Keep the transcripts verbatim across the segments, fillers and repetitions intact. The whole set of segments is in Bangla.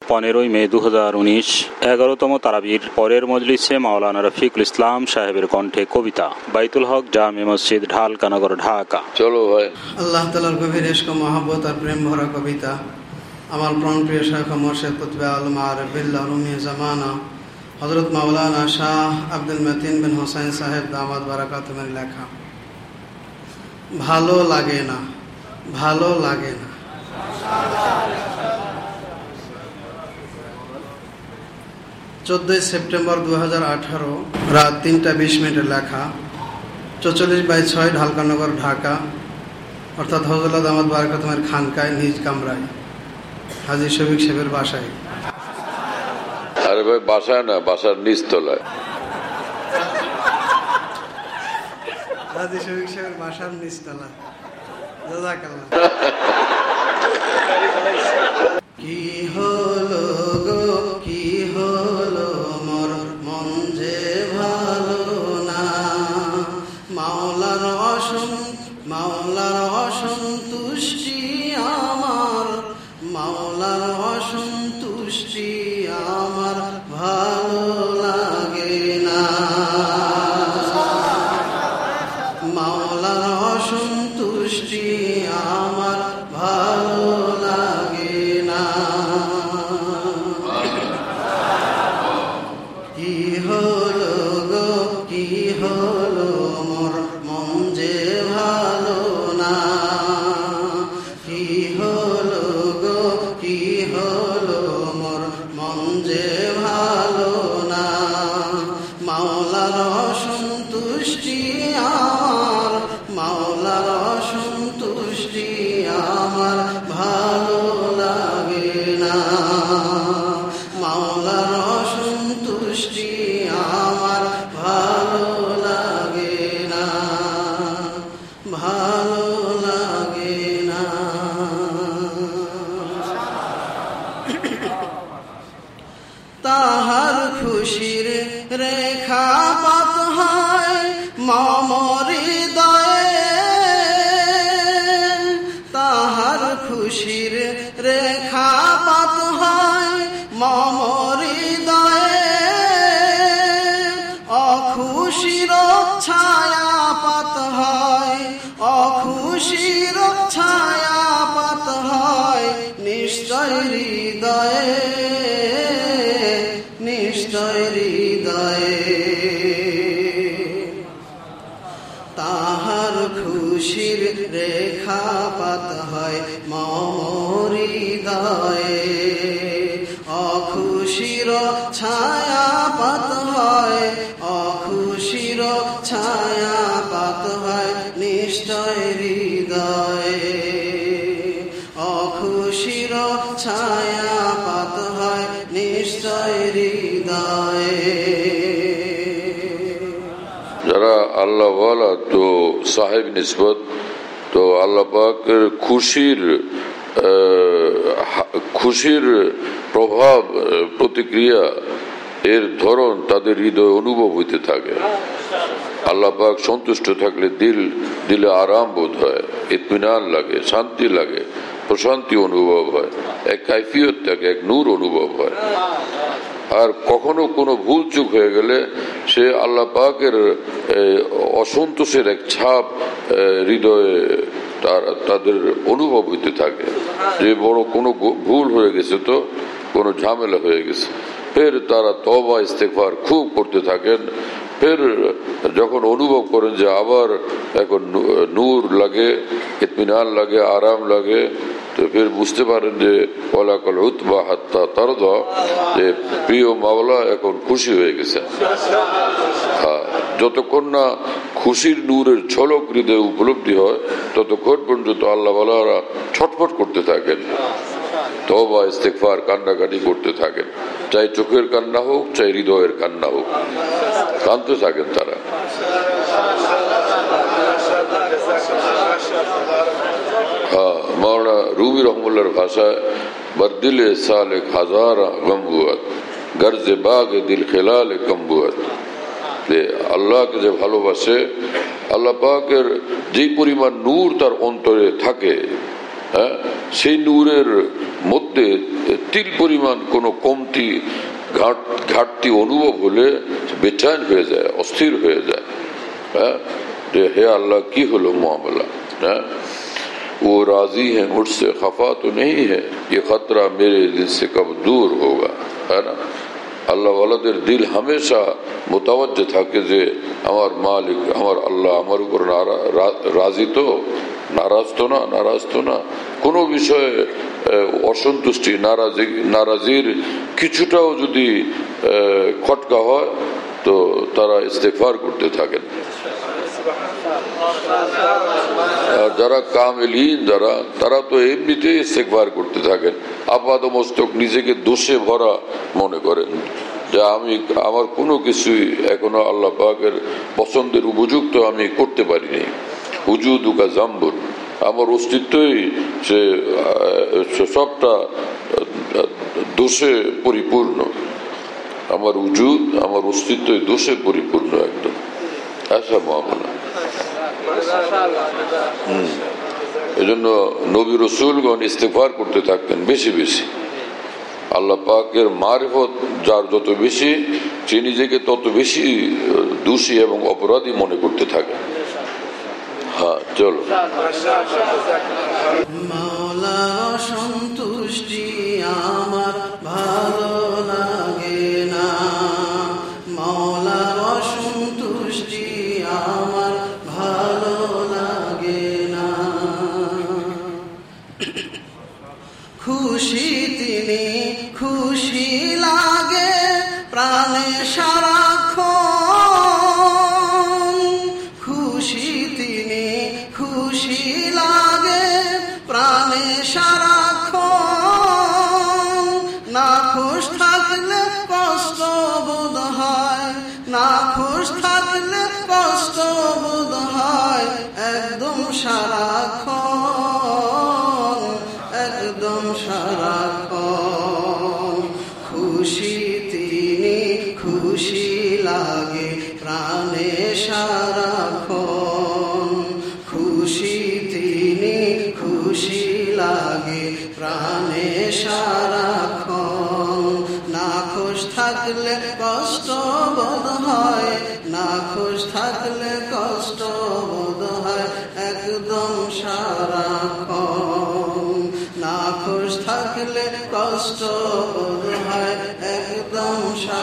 পনেরোই মে দু হাজার উনিশ এগারোতম তারাবির পরের মজলিসে মাওলানা রফিকুল ইসলাম সাহেবের কণ্ঠে কবিতা। বাইতুল হক জামে মসজিদ, ঢালকানগর, ঢাকা। চলো ভাই। আল্লাহ তাআলার গভীর ইশক, মহব্বত আর প্রেম ভরা কবিতা। আমার প্রাণপ্রিয় শায়খ মুর্শিদ কুতবে আলম আরিফ বিল্লাহ রুমি জামানা হযরত মাওলানা শাহ আব্দুল মতিন বিন হোসেন সাহেব দামাত বারাকাতুহুর লেখা। ভালো লাগে না, ভালো লাগে না। চোদ্দই সেপ্টেম্বর দু হাজার আঠারো রাত তিনটা বিশ মিনিটের লেখা। চৌচল্লিশ বাই ছয় ঢালকানগর, ঢাকা, অর্থাৎ হযরত দামাত বারাকাতুহুর খানকায়, নিজ কামরায়, হাজী শফিক সাহেবের বাসায়। আরে ভাই, বাসায় না, বাসার নিচতলায়। হাজী শফিক সাহেবের বাসার নিচতলা। জাযাকাল্লাহ। কি হলো গো, কি হলো মোর মন যে ভালো না, মাওলার অসন মাওলার অসন্তুষ্টি আমার, মাওলার অসন্তুষ্টি আমার ভালো লাগে না, মাওলার অসন্তুষ্টি আমার ভালো লাগে না। কি হলো গো, কি হলো মোর মন যে ভালো না, কি হলো গো, কি হলো মোর মন যে ভালো না, মাওলার অসন্তুষ্টি আমার, মাওলার অসন্তুষ্টি আমার ভালো লাগে না, মাওলার অসন্তুষ্টি আমার ভালো লাগে না, ভালো লাগে না। তাহার খুশির রেখা পাত হয় মম হৃদয়ে, তাহার খুশির রেখা পাত হয় মম হৃদয়ে, অখুশির ছায়া পাত হয়, অখুশির ছায়া পাত হয় নিশ্চয় হৃদয়ে, নিশ্চয় হৃদয়ে। তাহার খুশির রেখা পাত হয় মম হৃদয়ে, অখুশির ছায়া পাত হয়, অখুশির ছায়া পাত হয় নিশ্চয় হৃদয়ে, অখুশির ছায়া পাত হয় নিশ্চয় হৃদয়ে। যারা আল্লাহ ওয়ালা তো সাহেব নিসবত, তো আল্লাহ পাকের খুশির খুশির প্রভাব, প্রতিক্রিয়া, এর ধরন তাদের হৃদয় অনুভব হইতে থাকে। আল্লাহ পাক সন্তুষ্ট থাকলে দিল দিলে আরাম বোধ হয়, ইতমিনান লাগে, শান্তি লাগে, প্রশান্তি অনুভব হয়, এক কাইফিয়ত থাকে, এক নূর অনুভব হয়। আর কখনো কোনো ভুল চুক হয়ে গেলে সে আল্লাহ পাকের অসন্তোষের এক ছাপ হৃদয়ে তাদের অনুভব হইতে থাকে, যে বড় কোনো ভুল হয়ে গেছে, তো কোনো ঝামেলা হয়ে গেছে। ফের তারা তওবা ইস্তেগফার খুব করতে থাকেন। ফের যখন অনুভব করেন যে আবার এখন নূর লাগে, ইতমিনান লাগে, আরাম লাগে, তো ফের বুঝতে পারেন যে ওয়ালাকাল উতবা হাত্তা তারদা, যে প্রিয় মাওলা এখন খুশি হয়ে গেছে। যতক্ষণ না খুশির নূরের ঝলক হৃদয়ে উপলব্ধি হয়, ততক্ষণ পর্যন্ত আল্লাহ ওয়ালারা ছটফট করতে থাকেন, তওবা ইস্তেগফার, কান্নাকাটি করতে থাকেন। চাই চোখের কান্না হোক, চাই হৃদয়ের কান্না হোক, কাঁদতে থাকেন তারা। হ্যাঁ, মাওলানা রুমি রহমুল্লাহর ভাষায় বরদিলে সালেক হাজারা গম্বুয়াত, গর্জে বাগে দিল খেলালে কম্বুয়াত। আল্লাহকে যে ভালোবাসে, আল্লাহ পাকের যে পরিমাণ নূর তার অন্তরে থাকে, হ্যাঁ, সেই নূরের মধ্যে তিল পরিমাণ কোনো কমতি ঘাটতি অনুভব হলে বেচैन হয়ে যায়, অস্থির হয়ে যায়। হ্যাঁ, যে হে আল্লাহ কি হলো মামলা, হ্যাঁ वो राजी है मुझसे, खफा तो नहीं है, ये खतरा मेरे दिल से कब दूर होगा, है ना। আল্লাহ ওয়ালাদের দিল হামেশা মোতাওয়াজ্জে থাকে যে আমার মালিক, আমার আল্লাহ আমার উপর রাজি তো, নারাজ তো না, নারাজ তো না। কোনো বিষয়ে অসন্তুষ্টি, নারাজি নারাজির কিছুটাও যদি খটকা হয় তো তারা ইস্তেগফার করতে থাকেন। আর যারা কামেলিন, যারা তারা তো এমনিতেই ইস্তেগফার করতে থাকেন, আপাদমস্তক নিজেকে দোষে ভরা মনে করেন যে আমি আমার কোনো কিছুই এখনো আল্লাহ পাকের পছন্দের উপযুক্ত আমি করতে পারিনি। উজুদুকা জাম্বুন, আমার অস্তিত্বই সে সবটা দোষে পরিপূর্ণ, আমার উজুদ আমার অস্তিত্বই দোষে পরিপূর্ণ একদম। আচ্ছা মামলা হম এজন্য নবী রাসূলগণ ইস্তেগফার করতে থাকতেন বেশি বেশি। আল্লাহ পাকের মারিফত যার যত বেশি, সে নিজেকে তত বেশি দোষী এবং অপরাধী মনে করতে থাকে। হ্যাঁ চলো। মাওলার সন্তুষ্টি আমার ভালো লাগে না, মাওলার সন্তুষ্টি আমার ভালো লাগে না। খুশি তিনি খুশি লাগে প্রাণে সারাক্ষণ, খুশি তিনি খুশি লাগে প্রাণে সারাক্ষণ। না খুশ থাকলে কষ্ট বোধ হয়, না খুশ থাকলে কষ্ট বোধ হয়, একদম সারাক্ষণ, একদম সারাক্ষণ। খুশি তিনি খুশি লাগে প্রাণে সারাক্ষণ, খুশি তিনি খুশি লাগে প্রাণে সারাক্ষণ। না খুশ থাকলে কষ্ট বোধ হয়, না খুশ থাকলে কষ্ট বোধ হয়, একদম সারাক্ষণ। না খুশ থাকলে কষ্ট বোধ হয়, একদম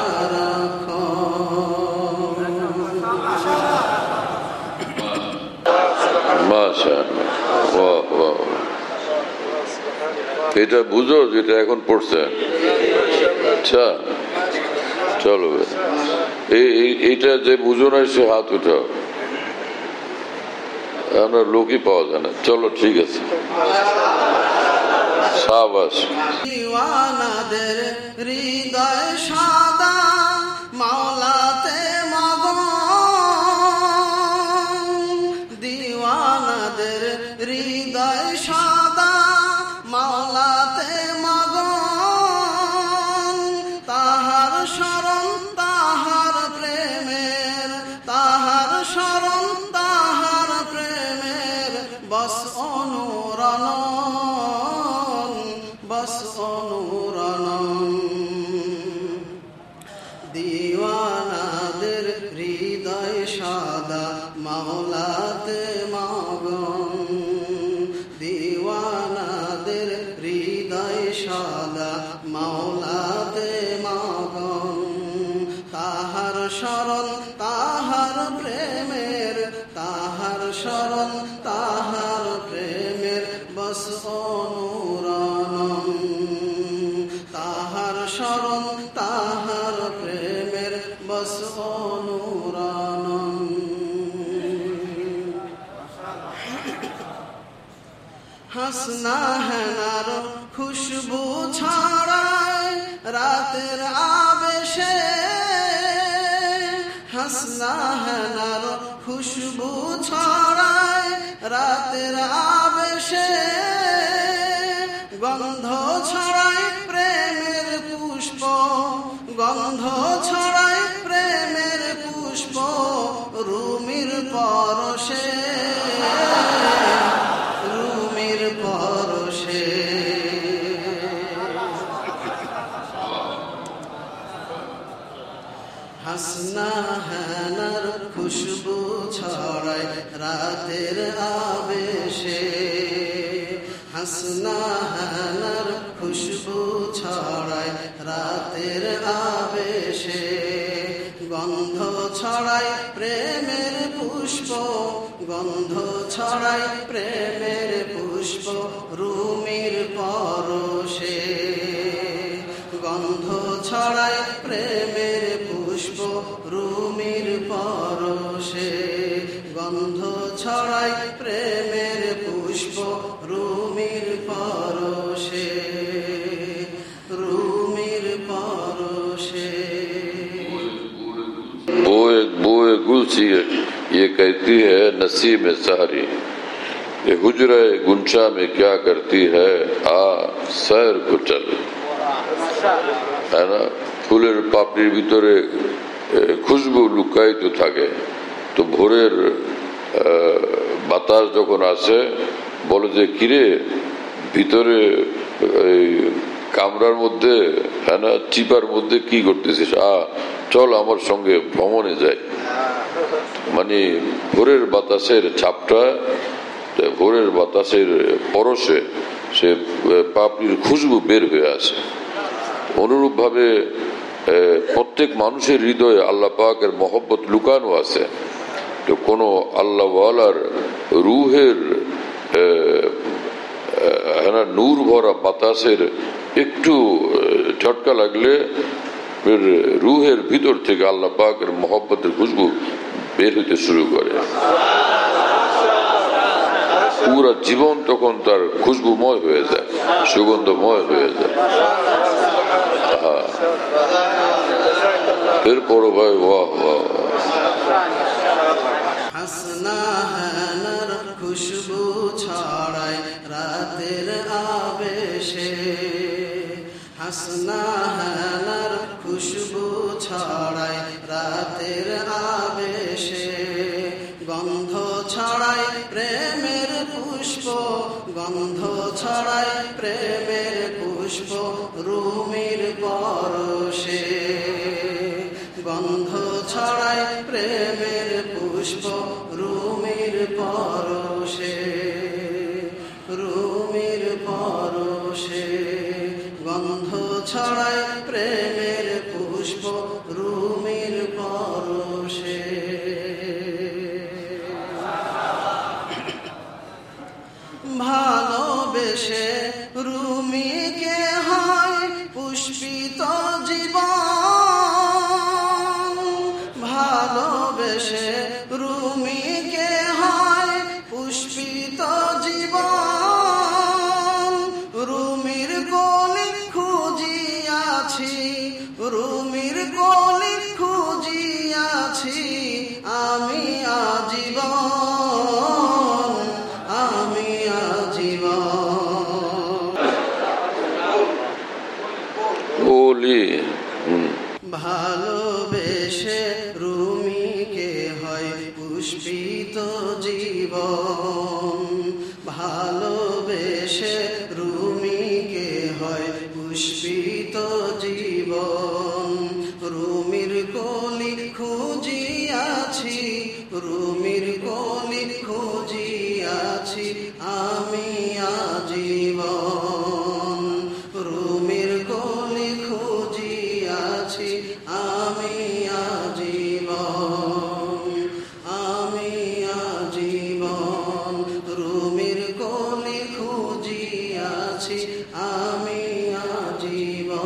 সারাক্ষণ। মাশাআল্লাহ, বাহ বাহ। এটা বুঝো যেটা এখন পড়ছে। আচ্ছা চলো, এইটা যে বুঝো না সে হাত উঠাও, আমরা লোকই পাওয়া যায় না। চলো ঠিক আছে, শাবাশ। দিওয়ানাদের হৃদয় সাদা মাওলাতে মগন, দিওয়ানাদের হৃদয় সাদা মাওলাতে মগন। তাহার শরণ তাহার প্রেমের, তাহার শরণ তাহার প্রেমের বস অনুরণন, বস অনুরণন। দিওয়ানাদের হৃদয় সাদা মাওলাতে মগন, দিওয়ানাদের হৃদয় সাদা মাওলাতে মগন। তাহার শরণ তাহার প্রেমের, তাহার শরণ তাহার প্রেমের বস অনুরণন, তাহার শরণ তাহার প্রেমের বস অনুরণন। হাসনা হেনার খুশবু ছড়ায় রাতের আবেশে, হাসনা হেনার খুশবু ছড়ায় রাতের আবেশে। গন্ধ ছড়ায় প্রেমের পুষ্প, গন্ধ ছড়ায় প্রেমের পুষ্প পরশে রুমির পরশে হাসনা হানার খুশবু ছড়ায় রাতের আবেশে, হাসনা হানার খুশবু ছড়ায় রাতের আবেশে, গন্ধ ছড়ায় প্রেমের পুষ্প, গন্ধ ছড়ায় প্রেমের পুষ্প রুমির পরশে, গন্ধ ছড়ায় প্রেমের পুষ্প রুমির পরশে, গন্ধ ছড়ায় প্রেমের পুষ্প রুমির পরশে, রুমির পরশে। बोए बोए गुलसी ये कहती है नसीम सहरी, ये हुजरा गुंशा में क्या करती है, आ सैर को चल। है ना, ফুলের পাপড়ির ভিতরে খুশবু লুকায়িত থাকে, তো ভোরের বাতাস যখন আসে বলে যে কিরে ভিতরে কামরার মধ্যে, হ্যাঁ না, চিপার মধ্যে কি করতেছিস, আ চল আমার সঙ্গে ভ্রমণে যাই। মানে ভোরের বাতাসের ছাপটা, ভোরের বাতাসের পরশে সে পাপড়ির খুশবু বের হয়ে আসে। অনুরূপ ভাবে প্রত্যেক মানুষের হৃদয়ে আল্লাহ পাকের মহব্বত লুকানো আছে। তো কোন আল্লাহওয়ালার রুহের নূর ভরা বাতাসের একটু ঝটকা লাগলে রুহের ভিতর থেকে আল্লাহ পাকের মহব্বতের খুশবু বের হইতে শুরু করে। পুরা জীবন তখন তার খুশবুময় হয়ে যায়, সুগন্ধময় হয়ে যায়। এরপরও ভাই বাহ বাহ, হাসনা হানার খুশবু ছড়ায় রাতের আবেশে, হাসনা হানার খুশবু ছড়ায় রাতের আবেশে, গন্ধ ছড়ায় প্রেমের পুষ্প, গন্ধ ছড়ায় প্রেমের পুষ্প রুমির পরশে, গন্ধ ছড়ায় প্রেমের পুষ্প রুমির পরশে, রুমির পরশে, গন্ধ ছড়ায় প্রেমের পুষ্প রুমির পরশে। ভালোবেসে রুমিকে হয় পুষ্পিত জীবন, ভালোবেসে রুমিকে হয় পুষ্পিত জীবন, রুমির কলি খুঁজিয়াছি, রুমির কলি খুঁজিয়াছি আমি আজীবন, আমি আজীবন। ওলি ভালোবেসে রুমিকে হয় পুষ্পিত জীবন, ভালোবেসে রুমিকে হয় পুষ্পিত জীবন, রুমির কলি খুঁজিয়াছি, রুমির কলি খুঁজিয়াছি আমি আজীবন, রুমির কলি খুঁজিয়াছি আমি আজীবন, আমি আজীবন, রুমির কলি খুঁজিয়াছি আমি আজীবন।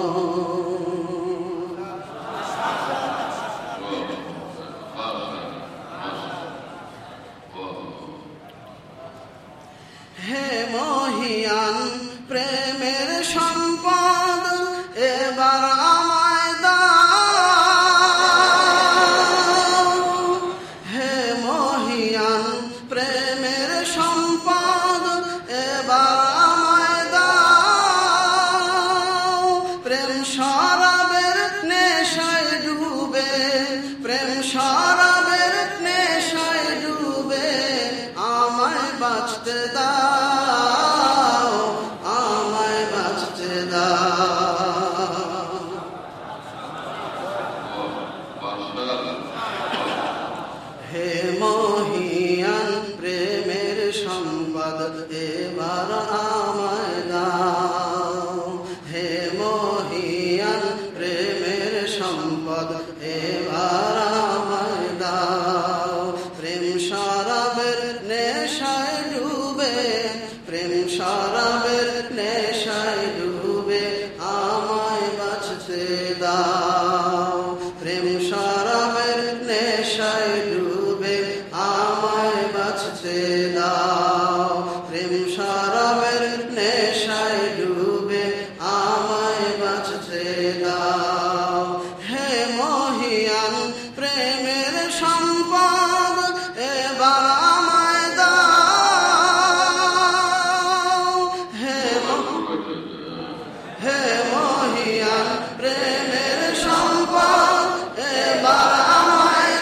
বাঁচতে দাও, প্রেম শরাবের নেশায় ডুবে আমায় বাঁচতে দাও, প্রেম শরাবের নেশায় ডুবে আমায় বাঁচতে দাও। হে মহিয়ান প্রেমের সম্পদ এবার আমায় দাও, হে হে মহিয়ান প্রেমের সম্পদ এবার আমায়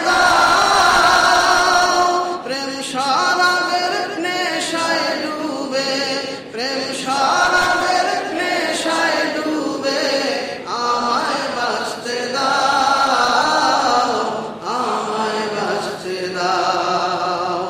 দাও, প্রেম শরাবের নেশায় ডুবে, প্রেম শরাবের নেশায় ডুবে আমায় বাঁচতে দাও, আমায় বাঁচতে দাও।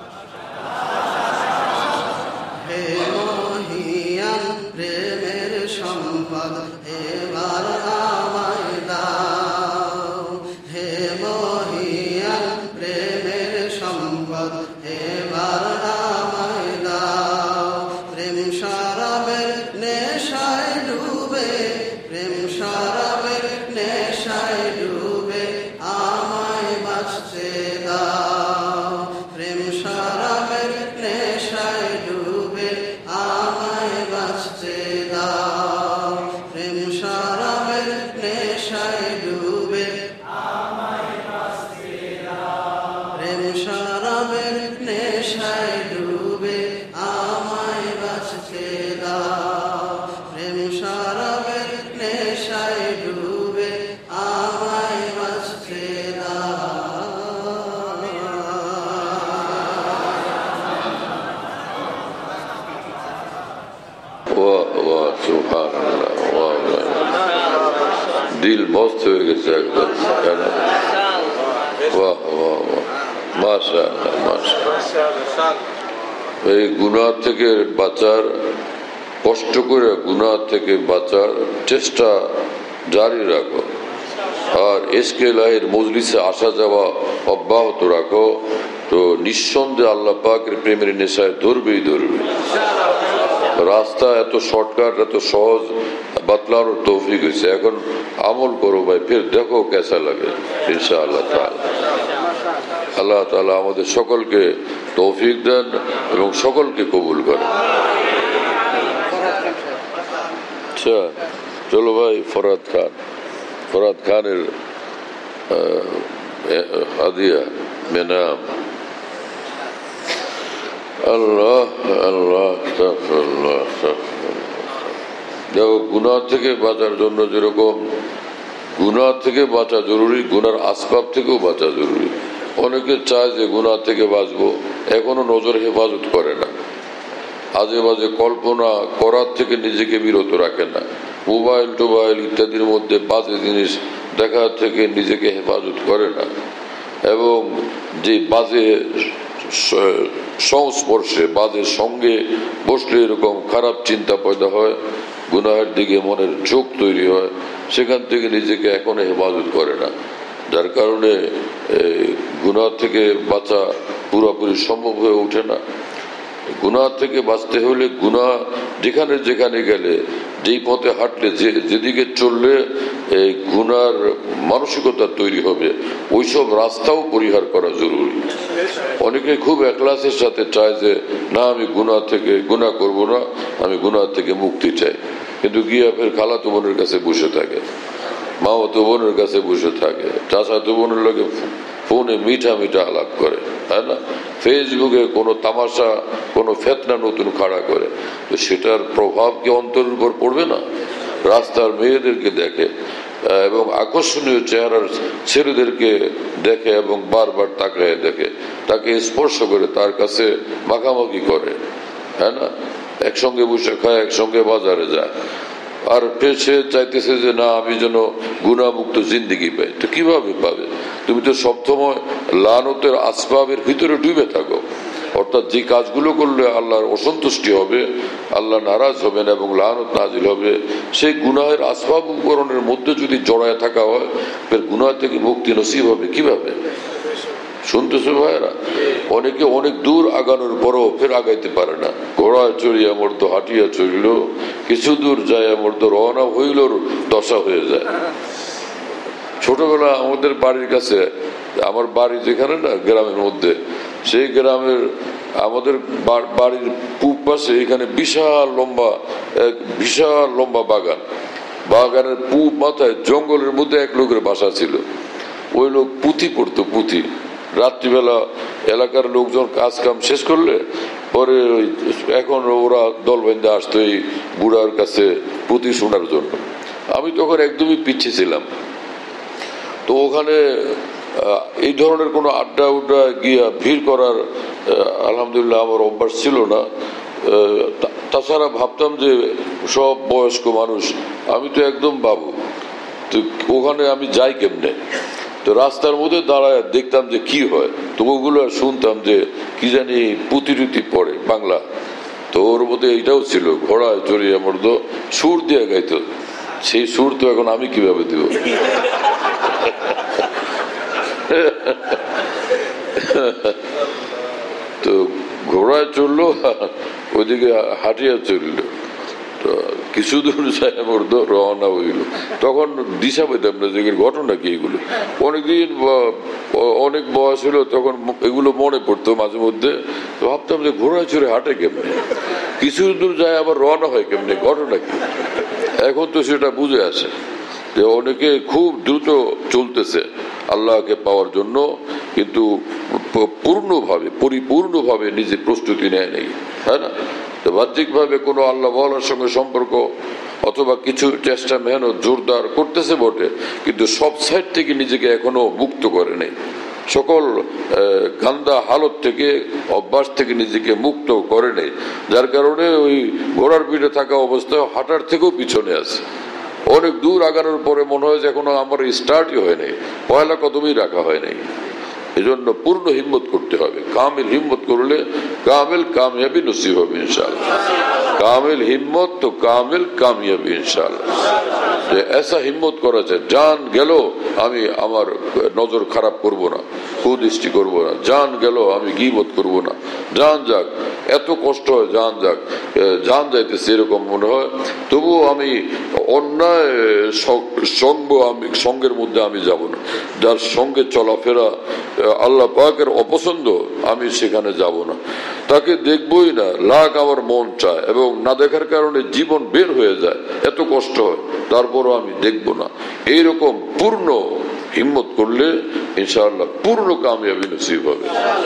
হে মহিয়ান প্রেমের সম্পদ এবার আমায় দাও, হে মহিয়ান প্রেমের সম্পদ এবার আমায় দাও, প্রেম শরাবের নেশায় ডুবে, প্রেম শরাবের নেশায় ডুবে আমায় বাঁচতে দাও, প্রেম শরাবের নেশায় ডুবে আমায় বাঁচতে দাও, প্রেম শরাবের নেশায় ডুবে আমায় বাঁচতে দাও, প্রেম শরাবের নেশায় ডুবে আমায় বাঁচতে দাও, প্রেম শরাবের নেশায় ডুবে আমায় বাঁচতে দাও। वाह वाह सुभान अल्लाह, वाह वाह, दिल मस्त হয়ে গেছে একদম, वाह वाह वाह, माशाअल्लाह माशाअल्लाह। এই গুনাহ থেকে বাঁচার, কষ্ট করে গুনাহ থেকে বাঁচার চেষ্টা জারি রাখো, আর এসকে ইলাহির মজলিসে আসা যাওয়া অব্যাহত রাখো, তো নিঃসন্দেহে আল্লাহ পাকের প্রেমের নেশায় ধরবেই ধরবে। রাস্তা এত শর্টকাট, এত সহজ বাতলানোর তৌফিক হয়েছে, এখন আমল করো ভাই, ফির দেখো কেসা লাগে ইনশাআল্লাহ তাআলা। আল্লাহ তাআলা আমাদের সকলকে তৌফিক দেন এবং সকলকে কবুল করেন। আচ্ছা চলো ভাই, ফরহাদ খান, ফরহাদ খানের হাদিয়া মেনাম। আল্লাহ আল্লাহ দেখো, গুনাহ থেকে বাঁচার জন্য যেরকম গুনাহ থেকে বাঁচা জরুরি, গুনার আসবাব থেকেও বাঁচা জরুরি। অনেকে চায় যে গুনাহ থেকে বাঁচবো, এখনো নজর হেফাজত করে না, আজে বাজে কল্পনা করার থেকে নিজেকে বিরত রাখে না, মোবাইল টোবাইল ইত্যাদির মধ্যে বাজে জিনিস দেখা থেকে নিজেকে হেফাজত করে না, এবং যে বাজে সংস্পর্শে, বাজের সঙ্গে বসলে এরকম খারাপ চিন্তা পয়দা হয়, গুনাহের দিকে মনের ঝোঁক তৈরি হয়, সেখান থেকে নিজেকে এখনো হেফাজত করে না, যার কারণে গুনাহ থেকে বাঁচা পুরোপুরি সম্ভব হয়ে ওঠে না। গুনাহ থেকে বাঁচতে হলে গুনাহ যেখানে যেখানে গেলে, যেই পথে হাঁটলে, যে যেদিকে চললে এই গুনার মানসিকতা তৈরি হবে, ওইসব রাস্তাও পরিহার করা জরুরি। অনেকে খুব একলাসের সাথে চায় যে না, আমি গুনাহ থেকে গুনাহ করব না, আমি গুনাহ থেকে মুক্তি চাই, কিন্তু গিয়ে ফের খালাতো বোনের কাছে বসে থাকে, মামাতো বোনের কাছে বসে থাকে, চাচাতো বোনের লোকে ফোনে মিঠা মিঠা আলাপ করে, তাই না, ফেসবুকে কোনো তামাশা, কোনো ফেতনা নতুন খাড়া করে, তো সেটার প্রভাব কি অন্তরের উপর পড়বে না? রাস্তার মেয়েদেরকে দেখে এবং আকর্ষণীয় চেহারার ছেলেদেরকে দেখে এবং বারবার তাকায় দেখে, তাকে স্পর্শ করে, তার কাছে মাখামাখি করে, হ্যাঁ না, একসঙ্গে বসে খায়, একসঙ্গে বাজারে যায়, আর সে চাইতেছে যে না, আমি যেন গুনাহমুক্ত জিন্দেগি পাই। তো কিভাবে পাবে? তুমি তো সবসময় লানতের আসবাবের ভিতরে ডুবে থাকো, অর্থাৎ যে কাজগুলো করলে আল্লাহর অসন্তুষ্টি হবে, আল্লাহ নারাজ হবেন এবং লানত নাজিল হবে, সেই গুনাহের আসবাব উপকরণের মধ্যে যদি জড়ায় থাকা হয়, ফের গুনাহ থেকে মুক্তি নসিব হবে কিভাবে? শুনতেছো ভাইরা? অনেকে অনেক দূর আগানোর পরও ফের আগাইতে পারে না। ঘোড়ায় চড়িয়া মর্দ হাঁটিয়া চলিল, কিছু দূর যায় মর্দ রওনা হইল দশা হয়ে যায়। ছোটবেলা আমাদের বাড়ির কাছে, আমার বাড়ি যেখানে না গ্রামের মধ্যে, সেই গ্রামের আমাদের বাড়ির পূব পাশে এখানে বিশাল লম্বা এক বিশাল লম্বা বাগান। বাগানের পূব মাথায় জঙ্গলের মধ্যে এক লোকের বাসা ছিল। ওই লোক পুঁথি পড়তো, পুঁথি। রাত্রিবেলা এলাকার লোকজন কাজ কাম শেষ করলে পরে এখন ওরা দল বেঁধে আসতো এই বুড়ার কাছে পুঁথি শোনার জন্য। আমি তখন একদমই পিছিয়ে ছিলাম। তো ওখানে এই ধরনের কোনো আড্ডা উড্ডা গিয়া ভিড় করার আলহামদুলিল্লাহ আমার অভ্যাস ছিল না। তাছাড়া ভাবতাম যে সব বয়স্ক মানুষ, আমি তো একদম বাবু, তো ওখানে আমি যাই কেমনে? তো রাস্তার মধ্যে দাঁড়ায় দেখতাম যে কি হয়, তো ওগুলো শুনতাম যে কি জানি পুঁথি টুতি পড়ে বাংলা। তো ওর মধ্যে এইটাও ছিল, ঘোড়ায় চড়িয়া মর্দ সুর দিয়ে গাইতো। সেই সুর তো এখন আমি কিভাবে দিব? তো ঘোড়ায় চললো, ওইদিকে হাঁটিয়া চলল, কিছু দূর যায় মর্দ রওনা হইল। তখন দিশা পেতাম না যে ঘটনা কি এগুলো। অনেকদিন অনেক বয়স হলো, তখন এগুলো মনে পড়তো মাঝে মধ্যে। ভাবতাম যে ঘোড়ায় চড়ে হাঁটে কেমনে, কিছু দূর যায় আবার রওনা হয় কেমনে, ঘটনা কি? এখন তো সেটা বুঝে আসে যে অনেকে খুব দ্রুত চলতেছে আল্লাহকে পাওয়ার জন্য, কিন্তু পূর্ণভাবে পরিপূর্ণভাবে নিজে প্রস্তুতি নেয় নেই, তাই না? তো বাহ্যিক ভাবে কোনো আল্লাহ বলার সঙ্গে সম্পর্ক অথবা কিছু চেষ্টা মেহনত জোরদার করতেছে বটে, কিন্তু সব সাইড থেকে নিজেকে এখনো মুক্ত করে নেই। সকল গান্দা হালত থেকে, অভ্যাস থেকে নিজেকে মুক্ত করে নেই, যার কারণে ওই ঘোড়ার পিঠে থাকা অবস্থায় হাঁটার থেকেও পিছনে আছে। অনেক দূর আগানোর পরে মনে হয় যে এখনো আমার স্টার্টই হয় নাই, পয়লা কদমই রাখা হয় নাই। এজন্য পূর্ণ হিম্মত করতে হবে। কামিল হিম্মত করলে কামিল কামিয়াবি নসিব হবে ইনশাআল্লাহ। কামিল হিম্মত তো কামিল কামিয়াবি ইনশাআল্লাহ। যে এসা হিম্মত করা যায়, জান গেল আমি আমার নজর খারাপ করব না, কুদৃষ্টি করব না, জান গেল আমি গীবত করব না, জান যাক, এত কষ্ট হয়, জান যাক, জান যাইতেছে এরকম মনে হয়, তবুও আমি অন্যায় সঙ্গ আমি সঙ্গের মধ্যে আমি যাব না। যার সঙ্গে চলাফেরা আল্লাহ পাকের অপছন্দ, আমি সেখানে যাব না, তাকে দেখবই না। লাখ আমার মন চায় এবং না দেখার কারণে জীবন বের হয়ে যায়, এত কষ্ট হয়, তারপরও আমি দেখব না। এইরকম পূর্ণ হিম্মত করলে ইনশাআল্লাহ পূর্ণ কামিয়াবি নসিব হবে।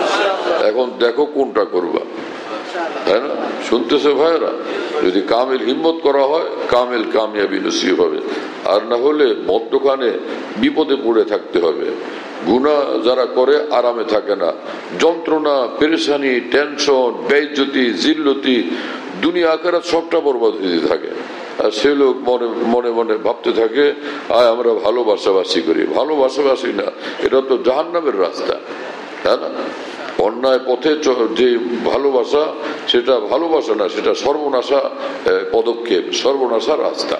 এখন দেখো কোনটা করবা, তাই না? শুনতেছে ভাইরা? যদি কামিল হিম্মত করা হয় কামিল কামিয়াবি নসিব হবে, আর না হলে মধ্যখানে বিপদে পড়ে থাকতে হবে। গুনাহ যারা করে আরামে থাকে না, যন্ত্রণা, পেরেশানি, টেনশন, বেইজ্জতি, জিল্লতি, দুনিয়া আখিরাত সবটা বরবাদ হয়ে থাকে। আর সে লোক মনে মনে মনে ভাবতে থাকে আয় আমরা ভালোবাসাবাসি করি। ভালোবাসাবাসি না, এটা তো জাহান্নামের রাস্তা, তাই না? অন্যায় পথে যে ভালোবাসা, সেটা ভালোবাসা না, সেটা সর্বনাশা পদক্ষেপ, সর্বনাশা রাস্তা।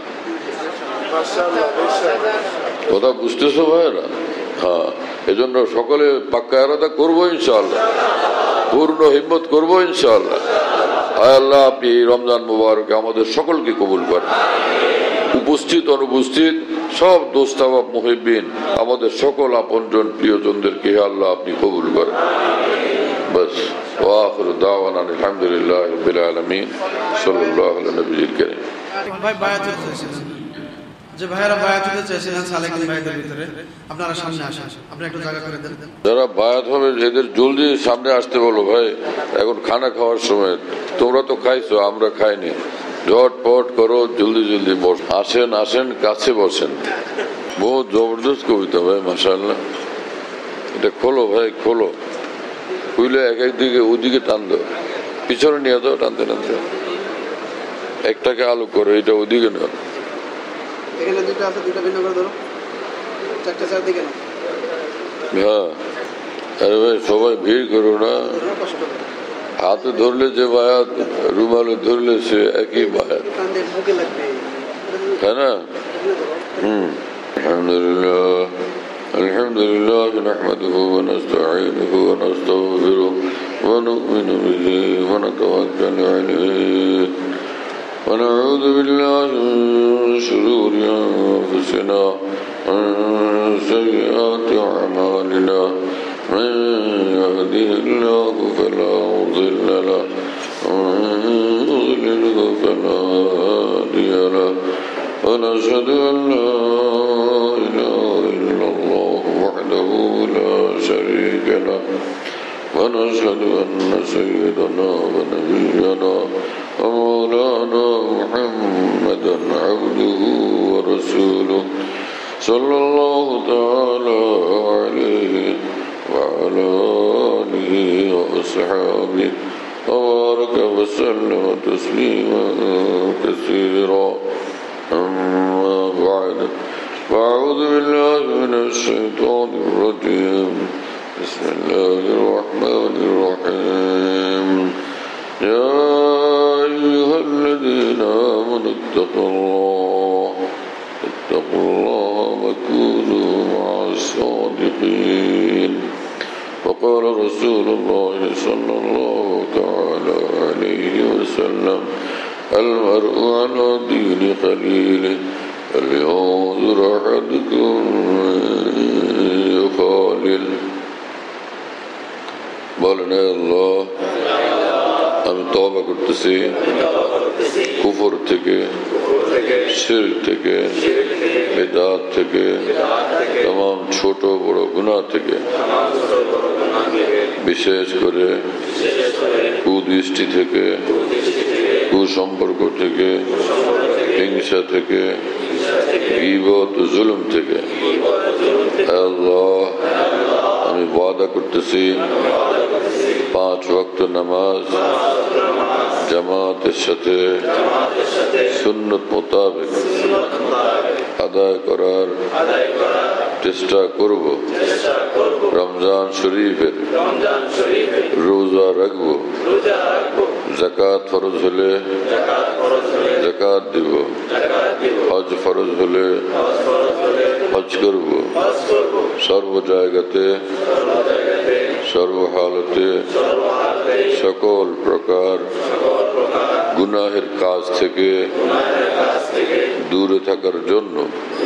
কথা বুঝতেছো ভাইরা? হ্যাঁ, এজন্য সকলে পাক্কা ইরাদা করবো ইনশাআল্লাহ, পূর্ণ হিম্মত করবো ইনশাআল্লাহ। আয় আল্লাহ, আপনি এই রমজান মুবারকে আমাদের সকলকে কবুল করেন। উপস্থিত অনুপস্থিত সব দোস্তাবাব মুহিব্বিন, আমাদের সকল আপনজন প্রিয়জনদেরকে আল্লাহ আপনি কবুল করেন। বাস, ওয়া আখিরু দাওয়ানা আলহামদুলিল্লাহি রাব্বিল আলামিন, সাল্লাল্লাহু আলা নবিয়িল কারীম। ভাই বায়াত চাইছিলেন, যে ভাইরা বায়াত হতে চাইছিলেন সালেকিন ভাইদের ভিতরে, আপনারা সামনে আসেন, আপনি একটু জায়গা করে দেন। যারা বায়াত হবে এদের জলদি সামনে আসতে বলো ভাই, এখন খানা খাওয়ার সময়। তোমরা তো খাইছো, আমরা খাইনি। ঝটপট করো, জলদি জলদি বস। আসেন আসেন, কাছে বসেন। বহুত জবরদস্ত কবিতা ভাই, মাশাআল্লাহ। এটা খোলো ভাই, খোলো। খুলে এক একদিকে ওদিকে টান দাও, পিছনে নিয়ে যাও, টানতে টানতে একটাকে আলো করো, এটা ওদিকে নাও। এখানে দুটো আছে, দুটো ভিন্ন করে ধরো, চারটা চার দিকে নাও। হ্যাঁ, আরে ভাই সবাই ভিড় করো না। হাতে ধরলে যে বায়াত, রুমালে ধরলে সে একই বায়াত, তাই না? হম, আলহামদুলিল্লাহ الحمد لله نحمده ونستعينه ونستغفره ونؤمن به ونتوكل عليه ونعوذ بالله من شرور أنفسنا ومن سيئات أعمالنا من يهده الله فلا مضل له ومن يضلله فلا هادي له ونشهد أن لا إله إلا الله وحده لا شريك له ونشهد أن سيدنا ونبينا ومولانا محمدا عبده ورسوله صلى الله تعالى عليه وعلى آله وأصحابه وبارك وسلم تسليما كثيرا أما بعد فأعوذ بالله من الشيطان الرجيم بسم الله الرحمن الرحيم يا أيها الذين آمنوا اتقوا الله اتقوا الله وكونوا مع الصادقين وقال رسول الله صلى الله تعالى عليه وسلم المرء على دين خليله فلينظر أحدكم من يخالل বলেন আল্লাহ আমি তওবা করতেছি কুফর থেকে শিরক থেকে বিদআত থেকে तमाम ছোট বড় গুনাহ থেকে বিশেষ করে কুদৃষ্টি থেকে কুসম্পর্ক থেকে হিংসা থেকে গীবত জুলুম থেকে আল্লাহ আমি ওয়াদা করতেছি পাঁচ ওয়াক্ত নামাজ জামাতের সাথে সুন্নত মোতাবেক আদায় করার চেষ্টা করব রমজান শরীফের রোজা রাখবো যাকাত ফরজ হলে যাকাত দিব হজ ফরজ হলে হজ করব সর্ব জায়গাতে সর্বহালতে সকল প্রকার গুনাহের কাজ থেকে দূরে থাকার জন্য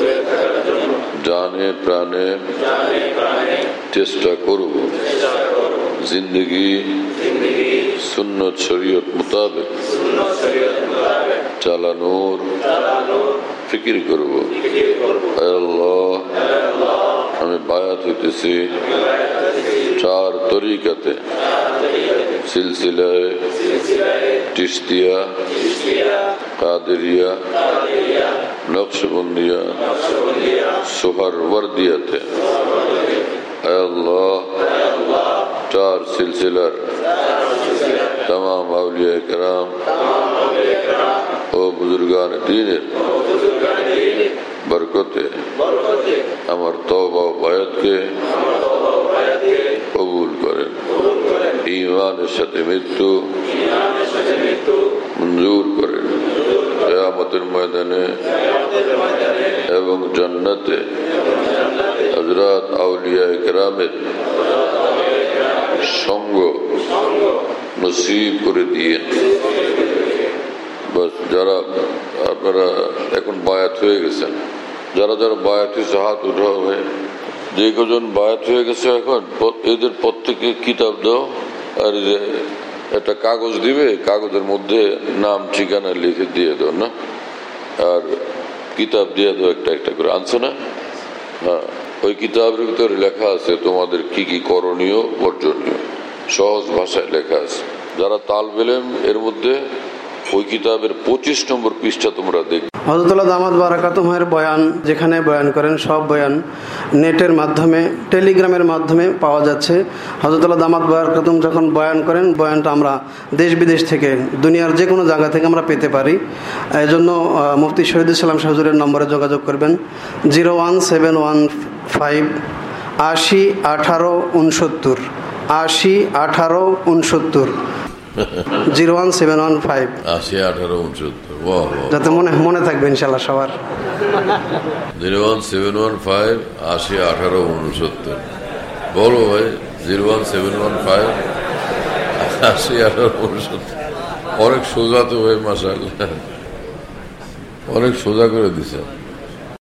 জানে প্রাণে চেষ্টা করব জিন্দগি সুন্নত শরীয়ত মোতাবেক চালানোর ফিকির করব আল্লাহ আমি বায়াত হইতেছি চার তরিকাতে সিলসিলায় চিশতিয়া কাদেরিয়া নকশবন্দিয়া সোহরওয়ার্দিয়াতে আল্লাহ চার সিলসিলার तमाम औलिया किराम ও বুজুর্গান দ্বীনের বরকতে আমার তওবা ও বায়াতকে কবুল করেন ঈমানের সাথে মৃত্যু মঞ্জুর করেন কিয়ামতের ময়দানে এবং জান্নাতে হযরত আউলিয়া কিরামের সঙ্গ নসিব করে দিয়ে বাস যারা আপনারা এখন বায়াত হয়ে গেছেন যারা যারা বায়াত হয়েছে হাত উঠা হয়ে যে কজন বায়াত হয়ে গেছে এখন এদের প্রত্যেকে কিতাব দাও আর যে একটা কাগজ দিবে কাগজের মধ্যে নাম ঠিকানা লিখে দিয়ে দাও না আর কিতাব দিয়ে দাও একটা একটা করে আনছো না হ্যাঁ ওই কিতাবের ভিতরে লেখা আছে তোমাদের কি কি করণীয় বর্জনীয় সহজ ভাষায় লেখা আছে যারা তালবে ইলম এর মধ্যে ওই কিতাবের পঁচিশ নম্বর পৃষ্ঠা তোমরা দেখবে হযরতুল্লাহ দামাত বারাকাতুহুর বয়ান যেখানে বয়ান করেন সব বয়ান নেটের মাধ্যমে টেলিগ্রামের মাধ্যমে পাওয়া যাচ্ছে হযরতুল্লাহ দামাত বারাকাতুহু যখন বয়ান করেন বয়ানটা আমরা দেশ বিদেশ থেকে দুনিয়ার যে কোনো জায়গা থেকে আমরা পেতে পারি এই জন্য মুফতি শহীদুল ইসলাম হুজুরের নম্বরে যোগাযোগ করবেন zero one seven one five আশি আঠারো উনসত্তর আশি আঠারো উনসত্তর zero one seven one five আশি আঠারো উনসত্তর। বাহ বাহ, যাতে মনে মনে থাকবে ইনশাল্লাহ সবার। Zero one seven one five আশি আঠারো উনসত্তর। বলো ভাই, zero one seven one five আশি আঠারো উনসত্তর। অনেক সোজা তো ভাই, মাশাআল্লাহ, অনেক সোজা করে দিছে।